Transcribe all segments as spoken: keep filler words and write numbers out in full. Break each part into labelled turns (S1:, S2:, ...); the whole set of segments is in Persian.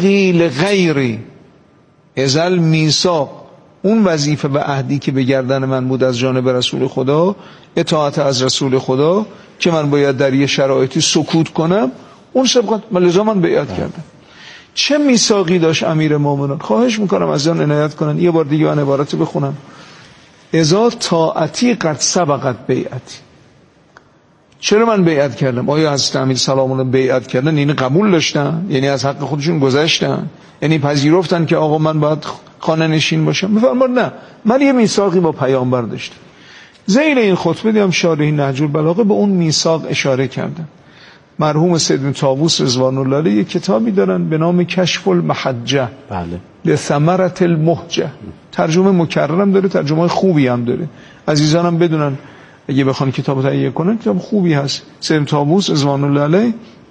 S1: میثاقی لغیری، ازل میثاق، اون وظیفه و عهدی که به گردن من بود از جانب رسول خدا، اطاعت از رسول خدا که من باید در یه شرایطی سکوت کنم، اون سبقت من لذا من بیعت کردم. چه میثاقی داشت امیر مومنان؟ خواهش میکنم از آن عنایت کنن یه بار دیگه آن عبارت بخونم. اذا طاعتی قد سبقت بیعتی. چرا من بیعت کردم؟ آیا حضرت امیر سلام الله بیعت کردن یعنی قبول داشتن؟ یعنی از حق خودشون گذشتن؟ یعنی پذیرفتن که آقا من باید خانه نشین باشم؟ میفرماد نه، من یه میثاقی با پیامبر داشتم. ذیل این خطبه دیدم شارح نهج البلاغه به اون میثاق اشاره کردن. مرحوم سید بن طاووس رضوان الله علیه یک کتابی دارن به نام کشف المحجه، بله، لثمرة المحجه. ترجمه مکررم داره، ترجمه خوبی هم داره. عزیزانم بدونن اگه بخوان کتاب تهیه کنن کتاب خوبی هست. سید بن طاووس رضوان الله علیه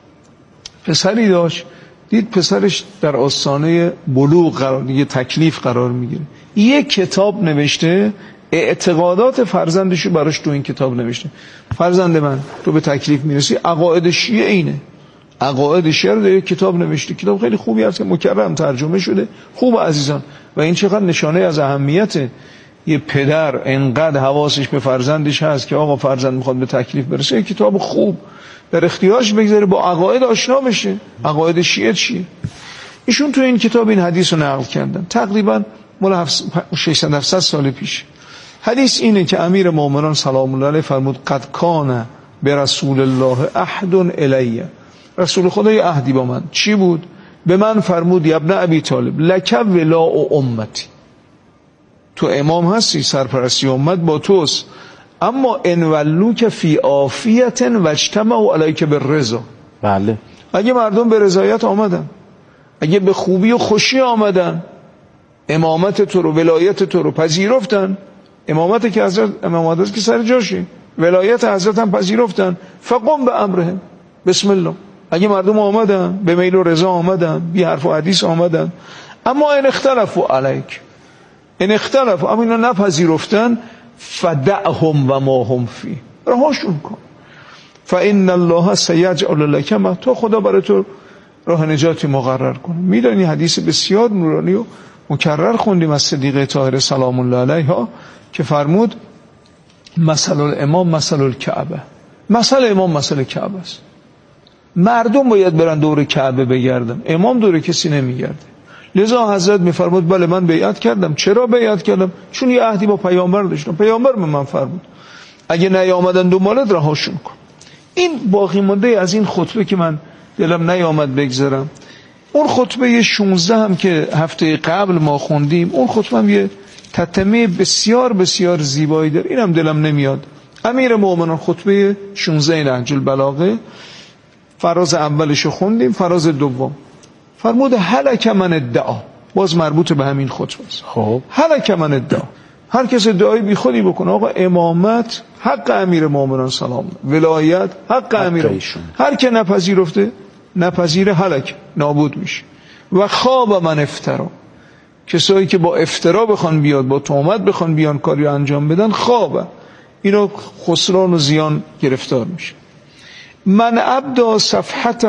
S1: پسری داشت، دید پسرش در آستانه بلوغ قرار دیگه تکلیف قرار میگیره، یک کتاب نوشته اعتقادات فرزندش رو براش تو این کتاب نوشته. فرزند من تو به تکلیف میرسی، عقاید شیعه اینه، عقاید شیعه رو در یک کتاب نوشته. کتاب خیلی خوبی هست که مکررم ترجمه شده. خوب عزیزان، و این چقدر نشانه از اهمیت یه پدر انقدر حواسش به فرزندش هست که آقا فرزند میخواد به تکلیف برسه، یک کتاب خوب در اختیارش بگذاره، با عقاید آشنا بشه، عقاید شیعه چیه. ایشون تو این کتاب این حدیث رو نقل کردن، تقریبا مال ششصد هفتصد سال پیش. حدیث اینه که امیر مومنان سلام الله علیه فرمود قد کان برسول الله عهد الیه، رسول خدا یه عهدی با من. چی بود؟ به من فرمود ابن ابی طالب لک ولاء امتی، تو امام هستی، سرپرستی امت با توست، اما ان ولوک فی عافیت و اجتمعوا علیک بالرضا. بله، اگه مردم به رضایت آمدن، اگه به خوبی و خوشی آمدن، امامت تو رو، ولایت تو رو پذیرفتن، امامت که حضرت امامت است که سر جاشه، ولایت حضرت هم پذیرفتن، فقم به امرهم، بسم الله. اگه مردم آمدن به میل و رضا آمدن، بی حرف و حدیث آمدن، اما این اختلفوا علیک، این اختلف، اما اینا نپذیرفتن، فدعهم و ما هم فی، رهاشون کن. فان الله سیجعل لک ما، تو خدا برای تو راه نجاتی مقرر کنه. میدونی حدیث بسیار نورانی و مکرر خوندیم از صدیقه طاهره سلام الله علیها که فرمود مثل الامام مثل الکعبه، مثل امام مثل کعبه است. مردم باید برن دور کعبه بگردن، امام دور کسی نمیگرده. لذا حضرت میفرمود بله من بیعت کردم. چرا بیعت کردم؟ چون یه عهدی با پیامبر داشتم، پیامبر به من فرمود اگه نیامدن دنبالت رهاشون کن. این باقی مونده از این خطبه که من دلم نیامد بگذارم، اون خطبه شانزده هم که هفته قبل ما خوندیم، اون خطبه هم یه تتمه بسیار بسیار زیبایی داره، اینم دلم نمیاد. امیر مومنان خطبه شانزده نهج البلاغه، فراز اولشو خوندیم، فراز دوم فرمود هلک من ادعا، باز مربوط به همین خطبه است. خب هلک من ادعا، هر کس ادعای بی خودی بکنه آقا امامت حق امیر مومنان سلام، ولایت حق امیر، هر که نپذیرفته نپذیر هلک، نابود میشه. و خواب من افترا، کسایی که با افترا بخوان بیاد، با تهمت بخوان بیان کاری انجام بدن، خواب اینو خسران و زیان گرفتار میشه. من ابدا صفحته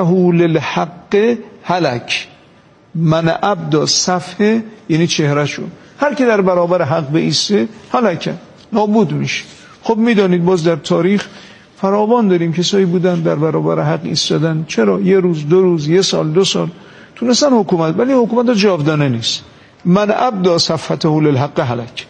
S1: للحق هلک، من ابدا صفحه یعنی چهرهشو، هر که در برابر حق بایسته هلکه، نابود میشه. خب میدانید باز در تاریخ فراوان داریم کسایی بودن در برابر حق ایستادن، چرا یه روز دو روز یه سال دو سال تونستن حکومت، ولی حکومت جاودانه نیست. من ابدا صفحته للحق هلک.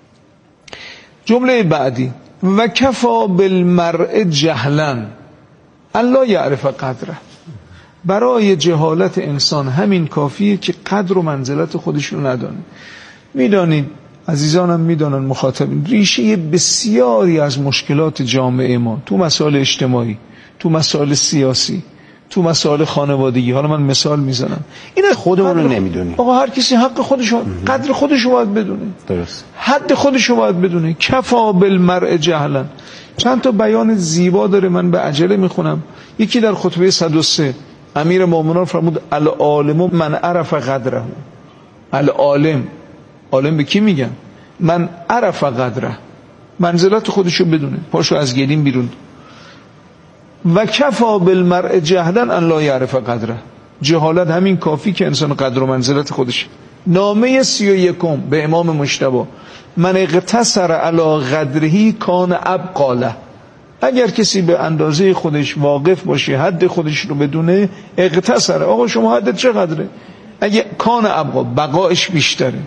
S1: جمله بعدی و کفا بالمرء جهلا الله یعرف قدره، برای جهالت انسان همین کافیه که قدر و منزلت خودش رو ندانه. میدانید عزیزانم میدانن مخاطبین، ریشه بسیاری از مشکلات جامعه ما تو مسائل اجتماعی، تو مسائل سیاسی، تو مسائل خانوادگی، حالا من مثال میزنم، این
S2: خودمون رو نمیدونیم.
S1: آقا هر کسی حق خودش رو، قدر خودش رو باید بدونه،
S2: درست،
S1: حد خودش رو باید بدونه. کفا بالمرء جهلا. چند تا بیان زیبا داره، من به عجله میخونم. یکی در خطبه صد و سه امیر مومنان فرمود العالم من عرف قدره، العالم، عالم به کی میگن؟ من عرف قدره، منزلت خودشو بدونه، پاشو از گلیم بیرون. و کفا بالمرء جهلا ان لا یعرف قدره، جهالت همین کافی که انسان قدر و منزلت خودش. نامه سی و یکم به امام مجتبی: من اقتصر علی قدرهی کان ابقاله. اگر کسی به اندازه خودش واقف باشه، حد خودش رو بدونه، اقتصر، آقا شما حدت چقدره؟ اگه کان ابقا، بقایش بیشتره.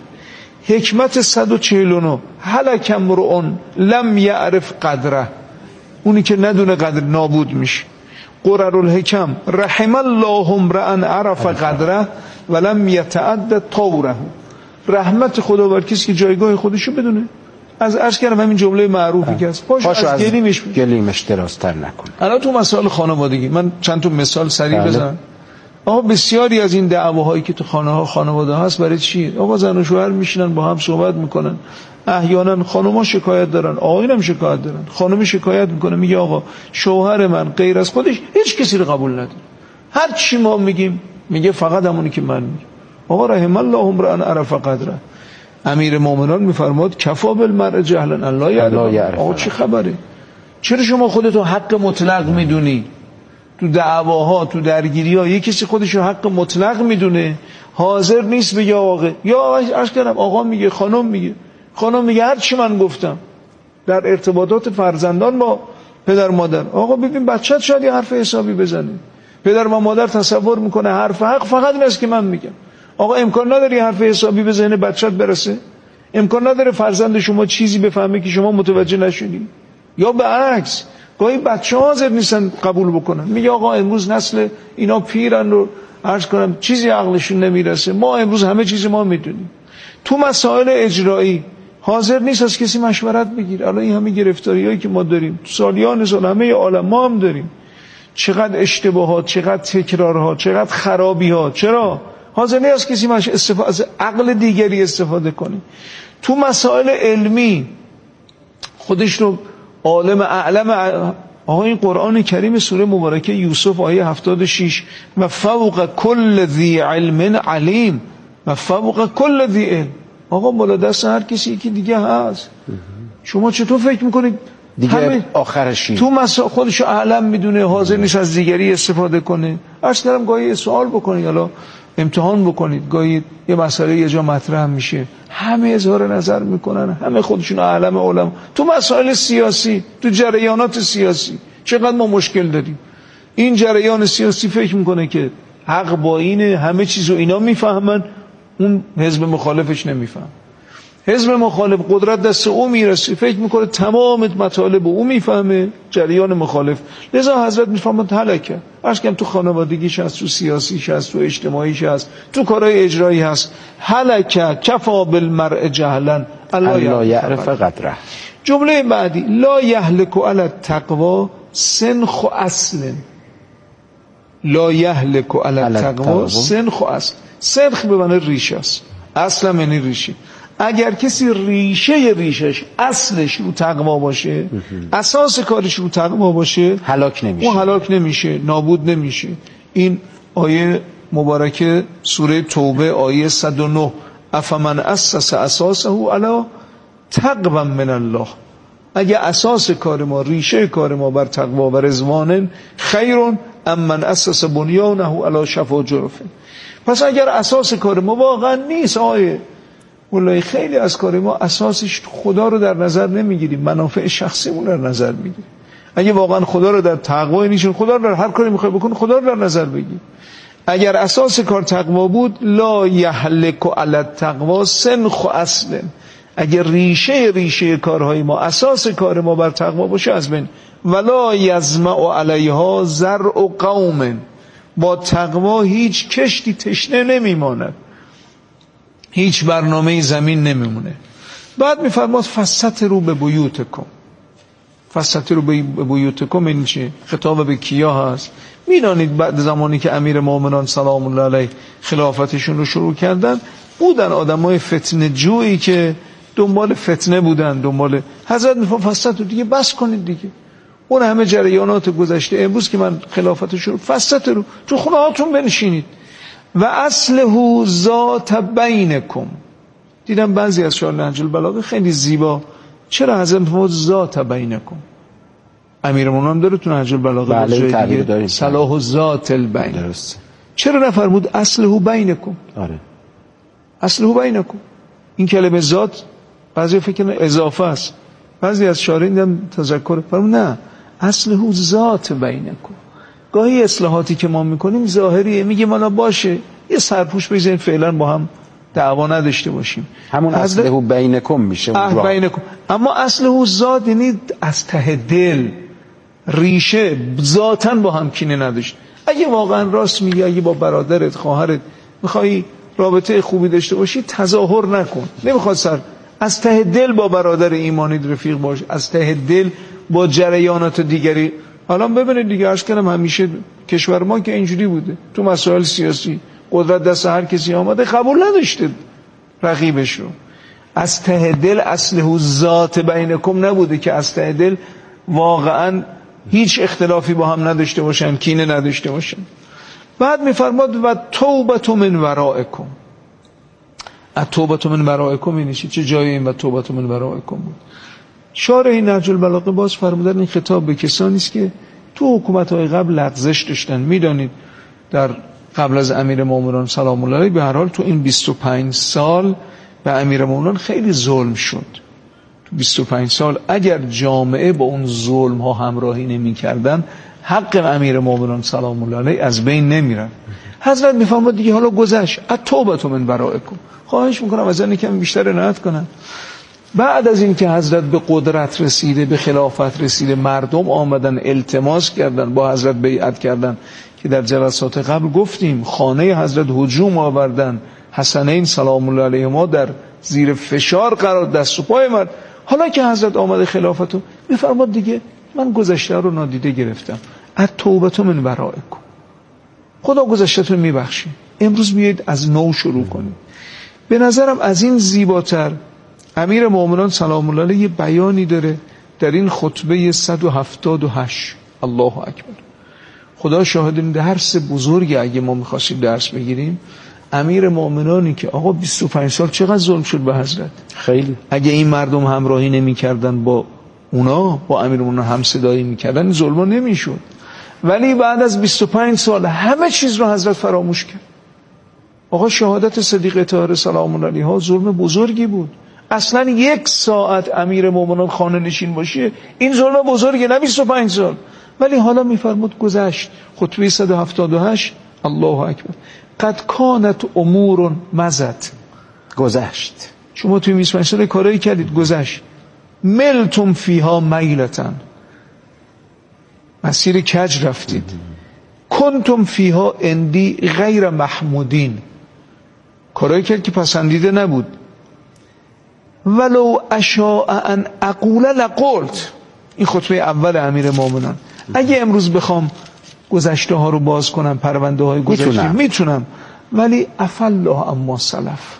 S1: حکمت صد و چهل و نه: هلک امرؤ لم یعرف قدره. اونی که ندونه قدر نابود میشه. قرر الحکم: رحم الله امرأ عرف قدره ولم یتعد طوره. رحمت خدا بر کسی که جایگاه خودشو بدونه. از عرض کردم همین جمله معروفی که هست، پاشو از, از گلیمش
S2: گلیمش درازتر نکن.
S1: الان تو مسائل خانوادگی من چند تا مثال سریع بزنم. آقا بسیاری از این دعواهایی که تو خانه ها خانواده هست برای چی؟ آقا زن و شوهر میشینن با هم صحبت میکنن، احیانا خانوما شکایت دارن، آقایون هم شکایت دارن. خانم شکایت میکنه میگه آقا شوهر من غیر از خودش هیچ کسی رو قبول نداره، هر چی ما میگیم میگه فقط همونی که من میگم. آقا رحم الله امرأ عرف قدره. امیر مومنان میفرماد کفا بالمرء جهلا الله یعلم. آقا چی خبره؟ چرا شما خودتو حق مطلق میدونی؟ تو دعواها، تو درگیری‌ها یه کسی خودش رو حق مطلق میدونه، حاضر نیست بگه آقا، یا عرض کردم آقا میگه، خانم میگه، خانم میگه هر چی من گفتم در ارتباطات فرزندان با پدر مادر. آقا ببین بچه‌ت شاید یه حرف حسابی بزنه، پدر و مادر تصور میکنه حرف حق فقط این است که من میگم. آقا امکان نداره حرف حسابی بزنه بچه‌ت برسه؟ امکان نداره فرزند شما چیزی بفهمه که شما متوجه نشدی؟ یا به عکس گاهی بچه ها حاضر نیستن قبول بکنن، میگه آقا امروز نسل اینا پیرن رو عرض کنم چیزی عقلشون نمیرسه، ما امروز همه چیز ما میدونیم. تو مسائل اجرایی حاضر نیست از کسی مشورت بگیر. الان این همه گرفتاری هایی که ما داریم سالیان سال همه عالم ما هم داریم، چقدر اشتباهات، چقدر تکرارها، چقدر خرابی ها. چرا حاضر نیست از کسی مش استفاده از عقل دیگری استفاده کنه؟ تو مسائل علمی خودش رو عالم اعلم. آقا این قرآن کریم سوره مبارکه یوسف آیه هفتاد و شش: و فوق کل ذی علم علیم، و فوق کل ذی علم. آقا بالا دست هر کسی که دیگه هست. شما چطور فکر میکنید
S2: دیگه آخرشی
S1: تو مسائل خودشو اعلم میدونه، حاضر نیست از دیگری استفاده کنه؟ عرض کردم گاهی سوال بکنید، حالا امتحان بکنید، گاهی یه مسئله یه جا مطرح میشه همه اظهار نظر میکنن، همه خودشون اعلم علم. تو مسائل سیاسی، تو جریانات سیاسی چقدر ما مشکل داریم. این جریان سیاسی فکر میکنه که حق با اینه، همه چیزو اینا میفهمن، اون حزب مخالفش نمیفهم. حزب مخالف قدرت دست او میرسه، فکر میکنه تمام مطالب او میفهمه، جریان مخالف. لذا حضرت میفهمد هلکه. عرض کنم تو خانوادگیش هست، تو سیاسیش هست، تو اجتماعیش هست، تو کارهای اجرایی هست. هلکه کفا بالمرء جهلا الله یعرف قدره. جمله بعدی: لا یهلک علی التقوی سنخ اصل. لا یهلک علی التقوی سنخ اصل. سنخ به معنی ریشه است، اصلا یعنی ریشه. اگر کسی ریشه ریشش اصلش رو تقوا باشه، اساس کارش رو تقوا باشه،
S2: هلاک نمیشه.
S1: اون هلاک نمیشه، نابود نمیشه. این آیه مبارکه سوره توبه آیه صد و نه: افمن اسس اساسه علی تقوا من الله. اگه اساس کار ما، ریشه کار ما بر تقوا و رضوان، خیرون ام من اسس بنیانه علی شفا جرف. پس اگر اساس کار ما واقعا نیست، آیه والله خیلی از کار ما اساسش خدا رو در نظر نمیگیریم، منافع شخصیمون رو در نظر میگیریم. اگه واقعا خدا رو در تقوا نیشون، خدا رو در هر کاری میخوای بکن خدا رو در نظر بگیر. اگر اساس کار تقوا بود، لا یهلک علی التقوا سنخ اصل. اگر ریشه ریشه کارهای ما، اساس کار ما بر تقوا باشه، از بین. ولا یظمأ علیها زرع قوم. با تقوا هیچ کشتی تشنه نمیماند، هیچ برنامه زمین نمیمونه. بعد میفرماد فستروا به بیوتکم. فستروا به بیوتکم این چه؟ خطاب به کیا هست؟ میدانید بعد زمانی که امیر مومنان سلام الله علیه خلافتشون رو شروع کردن، بودن آدمای فتنه جویی که دنبال فتنه بودن، دنبال حضرت میفرماد فستروا، دیگه بس کنید دیگه. اون همه جریانات گذشته، امروز که من خلافتش رو فستروا، تو خونه هاتون بنشینید. و اصله ذات بینکم. دیدم بعضی از شعر نهج البلاغه خیلی زیبا، چرا حضرت فرمود ذات بینکم؟ امیرمون هم داره تو نهج البلاغه
S2: بله تعبیر داریم،
S1: صلاح ذات البین.
S2: درست.
S1: چرا نفرمود اصلحوا بینکم؟
S2: آره
S1: اصلحوا بینکم. این کلمه ذات بعضی فکر کنن اضافه است، بعضی از شارحین هم تذکر فرمود نه، اصلحوا ذات بینکم. گاهی اصلاحاتی که ما میکنیم ظاهریه، میگه مالا باشه یه سرپوش بزنیم فعلا با هم دعوا نداشته باشیم،
S2: همون اصلحوا بینکم میشه.
S1: اه بینکم. اما اصلحوا ذات یعنی از ته دل، ریشه، ذاتاً با هم کینه نداشت. اگه واقعا راست میگی، اگه با برادرت خواهرت میخوای رابطه خوبی داشته باشی تظاهر نکن، نمیخواد سر از ته دل با برادر ایمانی رفیق باش، از ته دل با جریانات دیگری. حالا ببینید دیگه، عرض کردم همیشه کشور ما که اینجوری بوده، تو مسائل سیاسی قدرت دست هر کسی آمده قبول نداشته رقیبش رو. از ته دل اصلحوا ذات بینکم نبوده که از ته دل واقعا هیچ اختلافی با هم نداشته باشن، کینه نداشته باشن. بعد میفرماد و توبه من ورائکم. توبه من ورائکم یعنی چه جای این و توبه من ورائکم بود؟ شارح نهج البلاغه باز فرمودن این خطاب به کسانی است که تو حکومت‌های قبل لغزش داشتن. میدانید در قبل از امیرالمومنین سلام الله علیه به هر حال تو این بیست و پنج سال به امیرالمومنین خیلی ظلم شد. تو بیست و پنج سال اگر جامعه با اون ظلم ها همراهی نمی‌کردن، حق امیرالمومنین سلام الله علیه از بین نمیرفت. حضرت میفرماد دیگه حالا گذشت، التوبه من ورائکم. خواهش میکنم از این کم بیشتر عنایت کنن. بعد از این که حضرت به قدرت رسیده، به خلافت رسیده، مردم آمدن التماس کردن، با حضرت بیعت کردن که در جلسات قبل گفتیم خانه حضرت هجوم آوردن، حسنین سلام الله علیهما در زیر فشار قرار، دست و پای مرد. حالا که حضرت آمده خلافتو میفرماد دیگه من گذشته رو نادیده گرفتم، التوبه من ورائکم، خدا گذشته رو میبخشه، امروز بیایید از نو شروع کنیم. به نظرم از این زیباتر امیر مومنان سلام الله علیه یه بیانی داره در این خطبه صد و هفتاد و هشت. الله اکبر. خدا شاهد این درس بزرگی اگه ما میخواستیم درس بگیریم، امیر مومنانی که آقا بیست و پنج سال چقدر ظلم شد به حضرت،
S2: خیلی.
S1: اگه این مردم همراهی نمیکردن با اونا، با امیر مومنان هم صدایی میکردن، این ظلم نمیشد. ولی بعد از بیست و پنج سال همه چیز رو حضرت فراموش کرد. آقا شهادت صدیق طاهر سلام الله علیها ظلم بزرگی بود. اصلا یک ساعت امیر مومنان خانه نشین باشه این ظلم بزرگی، نه بیست و پنج سال. ولی حالا میفرمود گذشت. خطبه صد و هفتاد و هشت. الله اکبر. قد کانت امور مزت، گذشت. شما توی بیست و پنج سال کارایی کردید، گذشت. ملتم فیها میلتن، مسیر کج رفتید. کنتم فیها اندی غیر محمودین، کارایی کرد که پسندیده نبود. ولو اشاء ان اقول لقلت. این خطبه اول امیر مومنان. اگه امروز بخوام گذشته ها رو باز کنم، پرونده های گذشته، میتونم, میتونم. ولی عفالله اما سلف.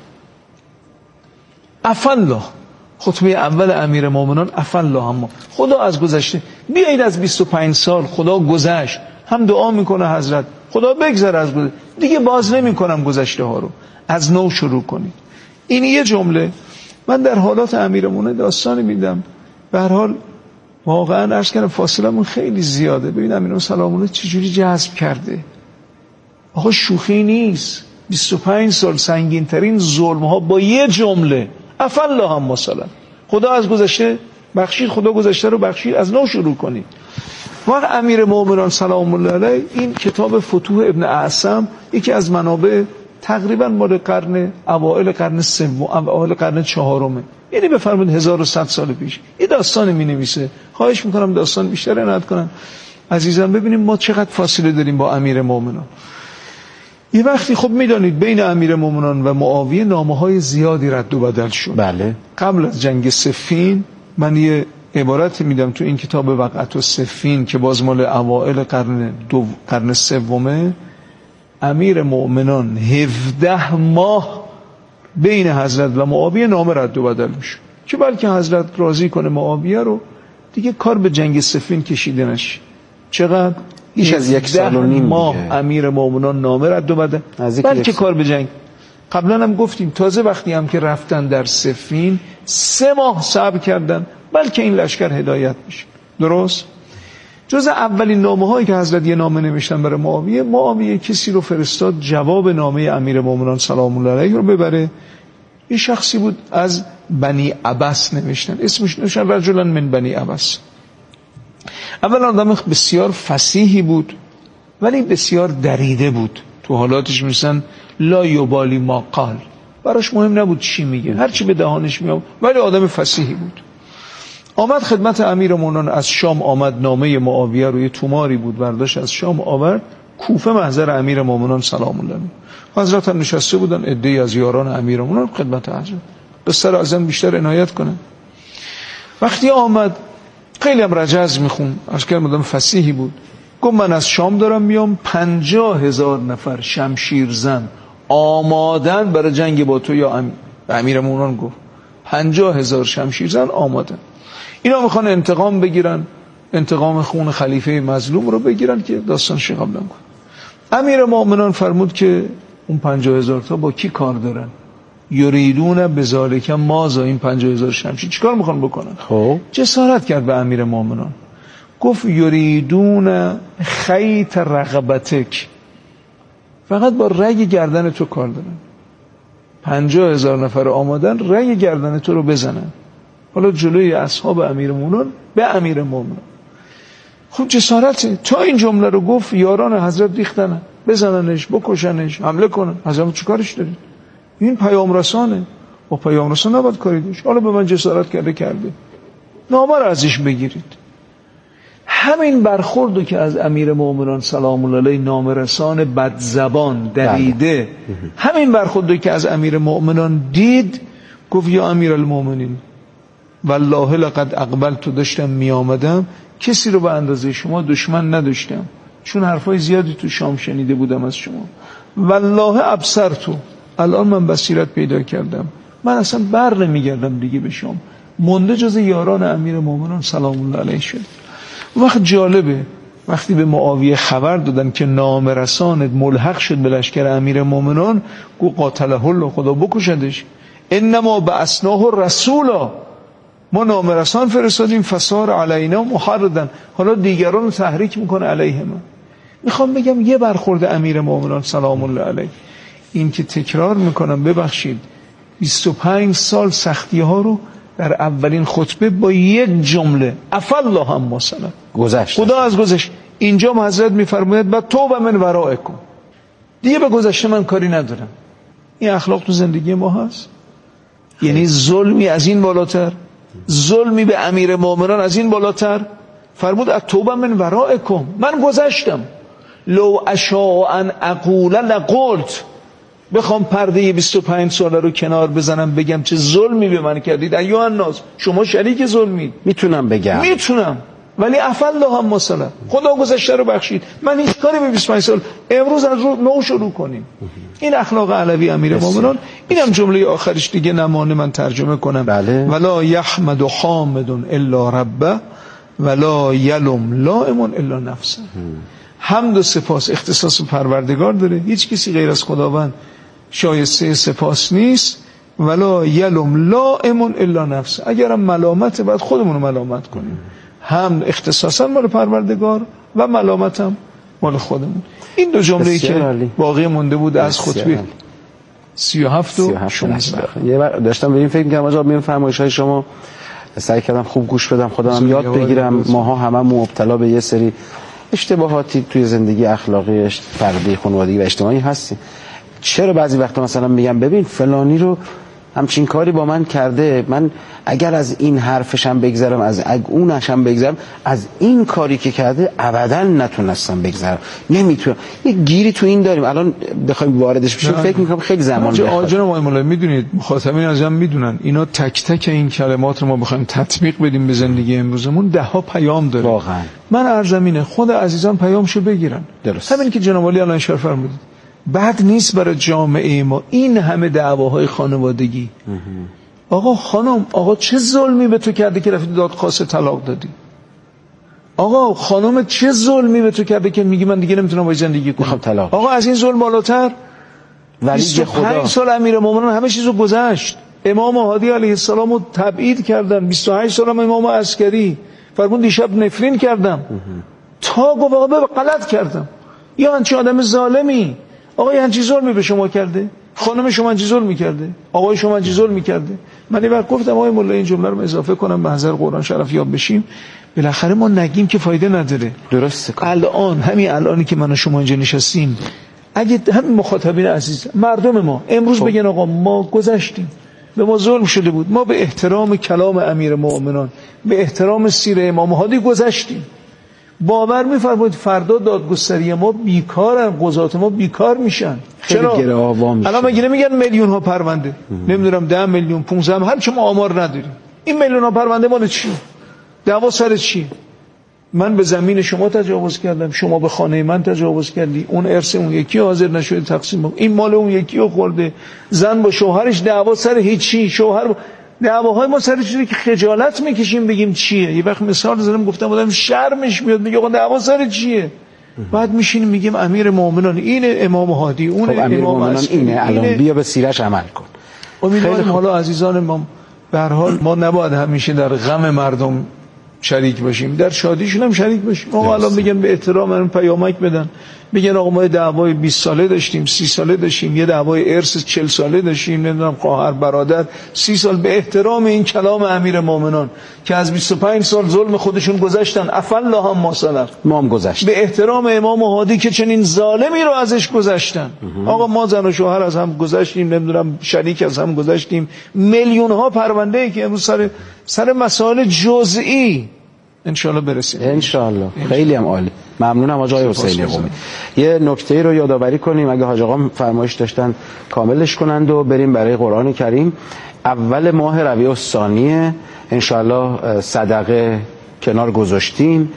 S1: عفالله، خطبه اول امیر مومنان عفالله اما، خدا از گذشته. بیایید از بیست و پنج سال خدا گذشت، هم دعا میکنه حضرت خدا بگذر از گذشته، دیگه باز نمیکنم گذشته ها رو، از نو شروع کنید. این یه جمله. من در حالات امیرمونه داستانی میدم، به هر حال واقعا عرض کردم فاصلمون خیلی زیاده. ببین امیرمون سلام الله چجوری جذب کرده. آقا شوخی نیست. بیست و پنج سال سنگین ترین ظلم ها با یه جمله عفالله اما سلف. خدا از گذشته بخشید، خدا گذشته رو بخشید، از نو شروع کنید. وقت امیر مومنان سلام الله علیه این کتاب فتوح ابن اعصم یکی از منابع تقریبا مال قرن اوائل قرن سوم، اوائل قرن چهارم، یعنی بفرمایید هزار و صد سال پیش یه داستان می نویسه. خواهش میکنم داستان بیشتر عنایت کنن عزیزان، ببینیم ما چقدر فاصله داریم با امیر مومنان. یه وقتی خب میدانید بین امیر مومنان و معاویه نامه‌های زیادی رد و بدل شد.
S2: بله. قبل
S1: از جنگ صفین من یه عبارت میدم تو این کتاب وقعت و صفین که باز مال اوائل قرن دو قرن سومه، امیر مومنان هفده ماه بین حضرت و معاویه نامه رد و بدل میشه که بلکه حضرت راضی کنه معاویه رو دیگه کار به جنگ صفین کشیده نشه. چقدر؟
S2: بیش از یک سال و نیم
S1: ماه امیر مومنان نامه رد و بدل، بلکه کار به جنگ. قبلا هم گفتیم تازه وقتی هم که رفتن در صفین سه ماه صبر کردن بلکه این لشکر هدایت میشه. درست؟ جز اولین نامه هایی که حضرت یه نامه نوشتن برای معاویه، معاویه کسی رو فرستاد جواب نامه امیرالمومنین سلام الله علیه رو ببره. یه شخصی بود از بنی عبس نوشتن، اسمش نوشتن رجلا من بنی عبس. اولا آدم بسیار فصیحی بود ولی بسیار دریده بود، تو حالاتش میشن لا یبالی ما قال، براش مهم نبود چی میگه، هر چی به دهانش میاد، ولی آدم فصیحی بود. آمد خدمت امیرالمومنین، از شام آمد، نامه معاویه روی توماری بود برداشت از شام آورد کوفه محضر امیرالمومنین سلام الله علیه. حضرت هم نشسته بودن، عده‌ای از یاران امیرالمومنین خدمت حضرت، قصه را ازم بیشتر عنایت کنن. وقتی آمد خیلی هم رجز میخون، از که آدم فصیحی بود، گفت من از شام دارم میام، پنجاه هزار نفر شمشیر زن آمادن برای جنگ با تو یا امیر. امیرالمومنین گفت پنجاه هزار شمشیر زن آمادن، اینا میخوان انتقام بگیرن، انتقام خون خلیفه مظلوم رو بگیرن که داستان شیخ قبلا گفت. امیرالمومنین فرمود که اون پنجاه هزار تا با کی کار دارن؟ یریدون بذالک مازا، این پنجاه هزار شمشیر چیکار میخوان بکنن؟ خب جسارت کرد به امیرالمومنین، گفت یریدون خیط رقبتک، فقط با رگ گردن تو کار دارن. پنجاه هزار نفر آمادن رگ گردن تو رو بزنن. حالا جلوی اصحاب امیرالمومنین به امیرالمومنین. خب جسارته. تا این جمله رو گفت یاران حضرت ریختن بزننش، بکشنش، حمله کنن. حضرت چیکارش دارید؟ این پیام رسانه، با پیام رسان نباید کاری داشت. حالا به من جسارت کرده کرده، نامه رو ازش بگیرید. همین برخوردو که از امیرالمومنین سلام الله علیه نامه رسان بدزبان دریده، همین برخوردو که از امیرالمومنین دید، گفت یا امیرالمومنین والله لقد اقبلت، داشتم می آمدم کسی رو به اندازه شما دشمن نداشتم، چون حرفای زیادی تو شام شنیده بودم از شما. والله ابصرتو، الان من بصیرت پیدا کردم، من اصلا بر نمیگردم دیگه به شام، مونده جز یاران امیرالمومنین سلام الله علیه شد. وقت جالبه وقتی به معاویه خبر دادن که نامه رسانت ملحق شد به لشکر امیرالمومنین، گو قاتله الله، خدا بکشدش، انما بعثناه رسولا، ما نامه رسان فرستادیم فصار علینا محرضا، حالا دیگران رو تحریک میکنه علیه ما. میخوام بگم یه برخورد امیرالمومنین سلام الله علیه، این که تکرار میکنم ببخشید، بیست و پنج سال سختی ها رو در اولین خطبه با یک جمله عفا الله هم مثلا
S2: گذشت،
S1: خدا از گذشت. اینجا حضرت میفرماید بعد توبه من ورائکم، دیگه به گذشته من کاری ندارم. این اخلاق تو زندگی ما هست؟ یعنی ظلمی از این بالاتر، ظلمی به امیرالمومنین از این بالاتر؟ فرمود التوبه من ورائکم، من گذشتم، لو اشاء ان اقول لقلت، بخوام پرده بیست و پنج ساله رو کنار بزنم بگم چه ظلمی به من کردید ایها الناس، شما شریک ظلمید،
S2: میتونم بگم،
S1: میتونم، ولی عفا الله هم مثلا، خدا گذشته رو بخشید، من هیچ کاری به بیست و پنج سال، امروز از رو نو شروع کنیم. این اخلاق علوی امیرالمومنین. اینم جمله آخرش دیگه نمانه من ترجمه کنم.
S2: بله.
S1: ولا یحمد حامد الا ربه ولا یلم لائم الا نفسه. حمد و سپاس اختصاص پروردگار داره، هیچ کسی غیر از خداوند شایسته سپاس نیست. ولا یلم لائم الا نفسه، اگرم ملامت باید خودمون رو ملامت کنیم. هم اختصاصا مال پروردگار و ملامت هم مال خودمون. این دو جمله‌ای که باقی مونده بود از خطبه سی و هفت و شانزده.
S2: یه بار داشتم به این فکر می‌کردم آقا میون فرمایش‌های شما سعی کردم خوب گوش بدم، خودم یاد بگیرم. ماها همه مبتلا به یه سری اشتباهاتی توی زندگی اخلاقی فردی خانوادگی و اجتماعی هستیم. چرا بعضی وقتا مثلا میگم ببین فلانی رو همچین کاری با من کرده، من اگر از این حرفشم بگذرم، از اونشم بگذرم، از این کاری که کرده ابدا نتونستم بگذرم، نمیتونم. یه گیری تو این داریم. الان بخوایم واردش بشیم فکر میکنم خیلی زمان بخواد.
S1: آجان آقای مولا میدونید، مخاطبین ازم میدونن، اینا تک تک این کلمات رو ما بخوایم تطبیق بدیم به زندگی امروزمون ده ها پیام داره.
S2: واقعا
S1: من ارزمینه خود عزیزان پیامشو بگیرن.
S2: درست.
S1: همین که جناب عالی الان اشاره فرمودید، بد نیست برای جامعه ما این همه دعواهای خانوادگی. آقا خانم، آقا چه ظلمی به تو کرده که رفتی دادخواست طلاق دادی؟ آقا خانم چه ظلمی به تو کرده که میگی من دیگه نمیتونم با زندگی کنم؟
S2: طلاق.
S1: آقا از این ظلم بالاتر؟
S2: ولی
S1: بیست و پنج سال امیرالمومنین همه چیزو گذشت. امام هادی علیه السلام رو تبعید کردن. بیست و هشت سال هم امام عسکری فرمود دیشب نفرین کردم. تا گفت آقا بابا غلط کردم، یا همچین آدم ظالمی، آقا یه همچین ظلمی به شما کرده، خانم شما همچین ظلمی کرده، آقای شما همچین ظلمی کرده. من یه وقت گفتم آقای مولا این جمله رو اضافه کنم به حضرت قرآن شرف یاب بشیم، بالاخره ما نگیم که فایده نداره.
S2: درسته.
S1: الان همین الانی که من و شما اینجا نشستیم، اگه همین مخاطبین عزیز مردم ما امروز بگن آقا ما گذشتیم، به ما ظلم شده بود، ما به احترام کلام امیر مومنان، به احترام سیر امام هادی گذشتیم، باور می‌فرمایید فردا دادگستری ما بیکارن، قضات ما بیکار میشن. چرا؟ الان مگه نمیگن میلیون ها پرونده، نمیدونم ده میلیون پانزده، هر چه ما آمار نداریم، این میلیون ها پرونده مال چیه؟ دعوا سر چیه؟ من به زمین شما تجاوز کردم، شما به خانه من تجاوز کردی، اون ارث اون یکی حاضر نشده تقسیم بکنه، این مال اون یکی رو خورده، زن با شوهرش دعوا سر هیچی، شوهر با... دعواهای ما سر چیزی که خجالت میکشیم بگیم چیه. یه وقت مثال زدم گفتم آدم شرمش میاد میگه آقا دعوا سر چیه، بعد میشینیم میگیم امیر مومنان اینه، امام هادی اون،
S2: خب امیر مومنان اینه، الان اینه. بیا به سیرش عمل کن.
S1: امیدوارم حالا عزیزان ما به هر حال ما نباید همیشه در غم مردم شریک باشیم، در شادیشون هم شریک باشیم. آقا الان میگن به احترام من پیامک بدن، میگن آقا ما دعوای بیست ساله داشتیم، سی ساله داشتیم، یه دعوای ارث چهل ساله داشتیم، نمیدونم خواهر برادر سی سال، به احترام این کلام امیر مومنان که از بیست و پنج سال ظلم خودشون گذشتن، عفا الله هم ما سلف،
S2: ما هم گذشت،
S1: به احترام امام هادی که چنین ظالمی رو ازش گذشتن. آقا ما زن و شوهر از هم گذشتیم، نمیدونم شریک از هم گذشتیم، میلیون ها پرونده ای که امروز سر سر مسائل جزئی ان شاء الله برسیم.
S2: ان شاء الله. خیلی هم عالی. ممنونم حاج آقای حسینی قمی. یه نکته رو یادآوری کنیم اگه حاج آقا فرمایش داشتن کاملش کنند و بریم برای قرآن کریم. اول ماه ربیع الثانی ان شاء الله صدقه کنار گذاشتیم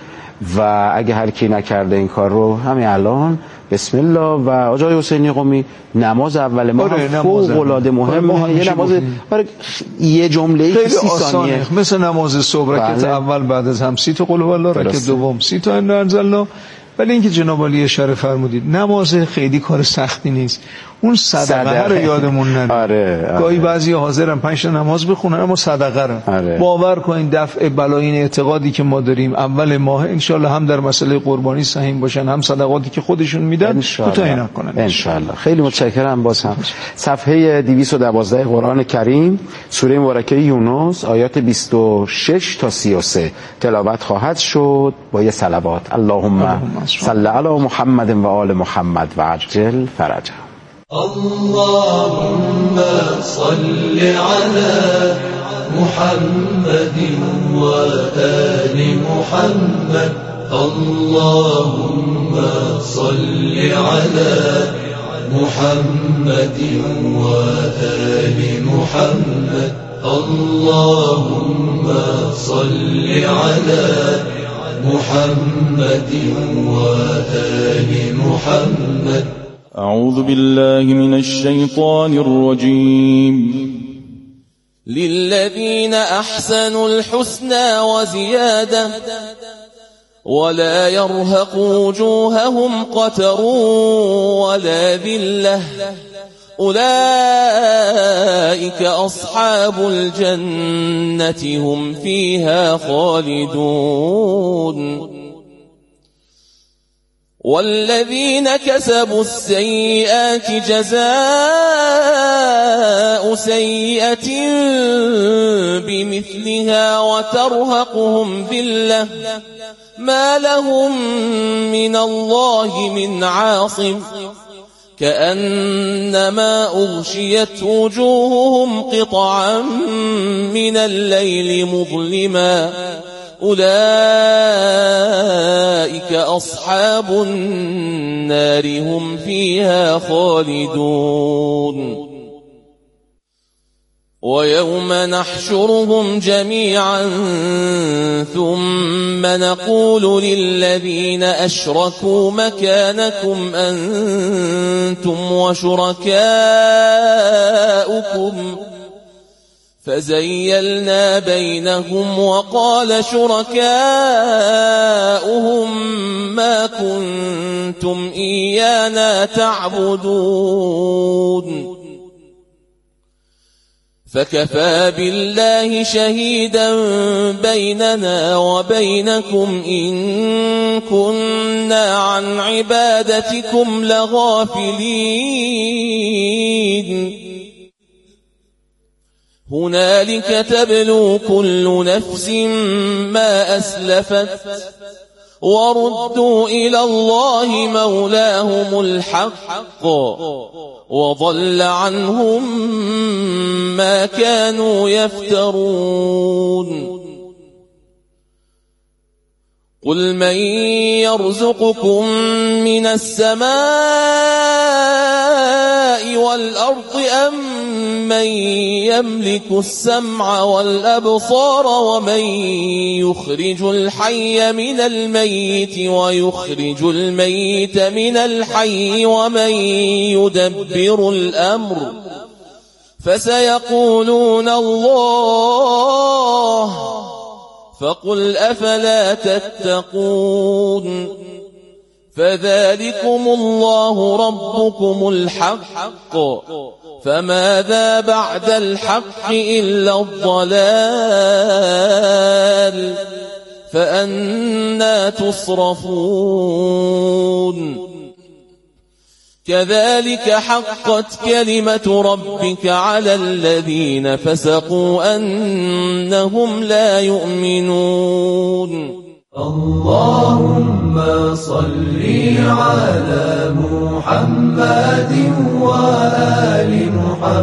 S2: و اگه هر کی نکرده این کار رو همین الان بسم الله. و حاج آقای حسینی قمی نماز اول ماه فوق العاده مهمه، یه نماز برای یه جمله
S1: خیلی سی ثانیه مثل نماز صبح، رکعت اول بعد از هم سی تا قل هوالله، رکعت دوم سی تا انا انزلنا. ولی اینکه جناب عالی اشاره فرمودید نماز خیلی کار سختی نیست، اون صدقه رو یادمون نره.
S2: آره، آره.
S1: گاهی بعضی حاضرن پنج تا نماز بخونن اما صدقه رو.
S2: آره.
S1: باور کنین دفع بلای این اعتقادی که ما داریم اول ماه ان شاء الله هم در مسئله قربانی سهیم باشن، هم صدقاتی که خودشون میدن کوتاهی نکنن
S2: ان شاء الله. خیلی متشکرم. باز هم صفحه دویست و دوازده قرآن کریم سوره مبارکه یونس آیات بیست و شش تا سی و سه تلاوت خواهد شد با یه صلوات. اللهم صل علی محمد و آل محمد و عجل فرجه.
S3: اللهم صل على محمد وآل محمد. اللهم صل على محمد وآل محمد. اللهم صل على محمد وآل محمد.
S4: أعوذ بالله من الشيطان الرجيم. للذين أحسنوا الحسنى وزيادة ولا يرهق وجوههم قتر ولا ذلة أولئك أصحاب الجنة هم فيها خالدون. والذين كسبوا السيئات جزاء سيئة بمثلها وترهقهم ذلة ما لهم من الله من عاصم كأنما أغشيت وجوههم قطعا من الليل مظلما أولئك أصحاب النار هم فيها خالدون. ويوم نحشرهم جميعا ثم نقول للذين أشركوا مكانكم أنتم وشركاؤكم فزيلنا بينهم وقال شركاؤهم ما كنتم إيانا تعبدون فكفى بالله شهيدا بيننا وبينكم إن كنا عن عبادتكم لغافلين هنالك تبلو كل نفس ما أسلفت وردوا إلى الله مولاهم الحق وضل عنهم ما كانوا يفترون قل من يرزقكم من السماء والأرض أم من يملك السمع والأبصار ومن يخرج الحي من الميت ويخرج الميت من الحي ومن يدبر الأمر فسيقولون الله فقل أفلا تتقون فذلكم الله ربكم الحق فماذا بعد الحق إلا الضلال فأنى تصرفون كذلك حقت كلمة ربك على الذين فسقوا أنهم لا يؤمنون
S3: اللهم صل على محمد وآل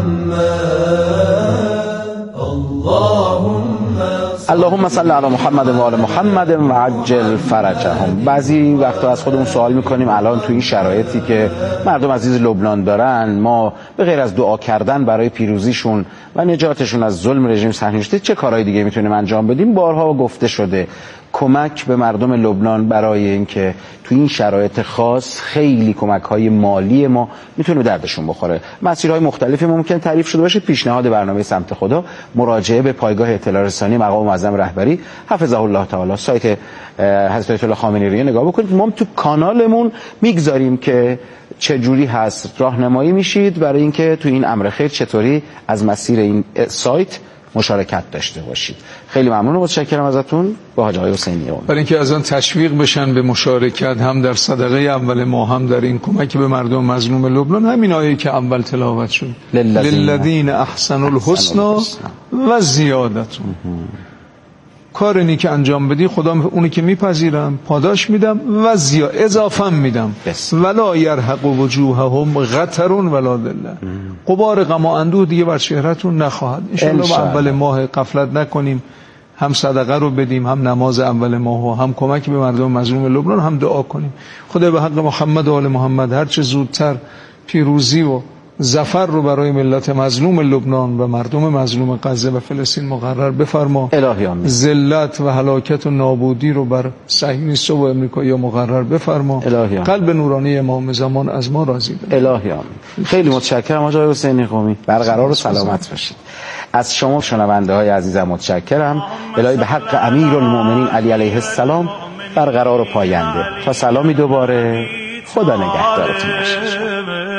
S3: محمد اللهم
S2: اللهم صل علی محمد و آل محمد و عجل فرجهم. بعضی وقتا از خودمون سوال میکنیم الان تو این شرایطی که مردم عزیز لبنان دارن، ما به غیر از دعا کردن برای پیروزیشون و نجاتشون از ظلم رژیم صهیونیستی چه کارهای دیگه میتونیم انجام بدیم؟ بارها گفته شده کمک به مردم لبنان برای اینکه تو این شرایط خاص خیلی کمک‌های مالی ما میتونه دردشون بخوره. مسیرهای مختلفی ممکن تعریف شده باشه. پیشنهاد برنامه سمت خدا مراجعه به پایگاه اطلاع رسانی مقام معظم رهبری حفظه الله تعالی، سایت حضرت آیت الله خامنه‌ای رو نگاه بکنید. ما تو کانالمون میگذاریم که چه جوری هست، راهنمایی میشید برای اینکه تو این امر خیر چطوری از مسیر این سایت مشارکت داشته باشید. خیلی ممنون و متشکرم ازتون. با حاج آقای حسینی
S1: برای اینکه از آن تشویق بشن به مشارکت هم در صدقه اول ما هم در این کمک به مردم مظلوم لبنان، همین آیه که اول تلاوت شد للذین احسنوا الحسنی و زیادة. کار نیک انجام بدی خدا اونی که میپذیرم پاداش میدم و زیاد اضافه میدم. ولا یرهق وجوههم غتر ولا ذله. غبار غم و اندوه دیگه بر چهرهتون نخواهد. ان شاء الله اول ماه غفلت نکنیم، هم صدقه رو بدیم، هم نماز اول ماه و هم کمک به مردم مظلوم لبنان، هم دعا کنیم خدا به حق محمد و آل محمد هر چه زودتر پیروزی و ظفر رو برای ملت مظلوم لبنان و مردم مظلوم غزه و فلسطین مقرر بفرما.
S2: الهی آمین.
S1: ذلت و هلاکت و نابودی رو بر صهیونیست‌ها و امریکایی‌ها مقرر بفرما.
S2: الهی آمین.
S1: قلب نورانی امام زمان از ما راضی بشه.
S2: الهی آمین. خیلی متشکرم حاج آقای حسینی قمی. برقرار و سلامت باشید. از شما شنونده های عزیزم متشکرم. الهی به حق امیرالمؤمنین علی علیه السلام برقرار و پاینده. تا سلامی دوباره، خدا نگهدارتون باشه.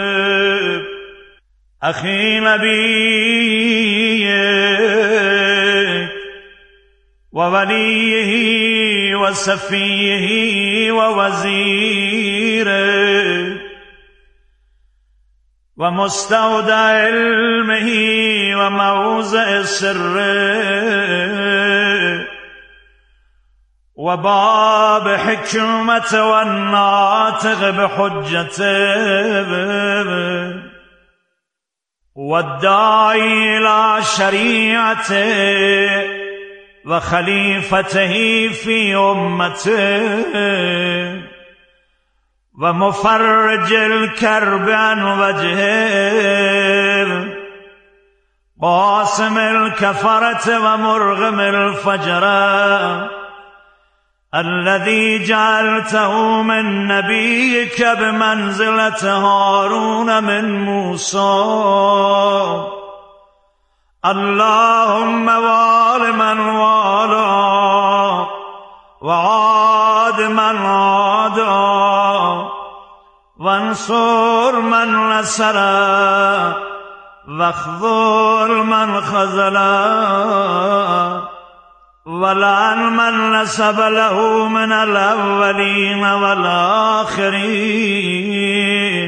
S5: أخي نبيه ووليه وصفيه ووزيره ومستودع علمه وموضع سره وباب حكمة والناطق بحجته والداعي إلى شريعته وخليفته في أمته ومفرج الكرب عن وجهه قاسم الكفرة ومرغم الفجرة الذي جعلته من نبيك بمنزلة هارون من موسى اللهم وال من والا وعاد من عادا وانصر من نصر واخذل من خذله ولعن من نسب له من الأولين والآخرين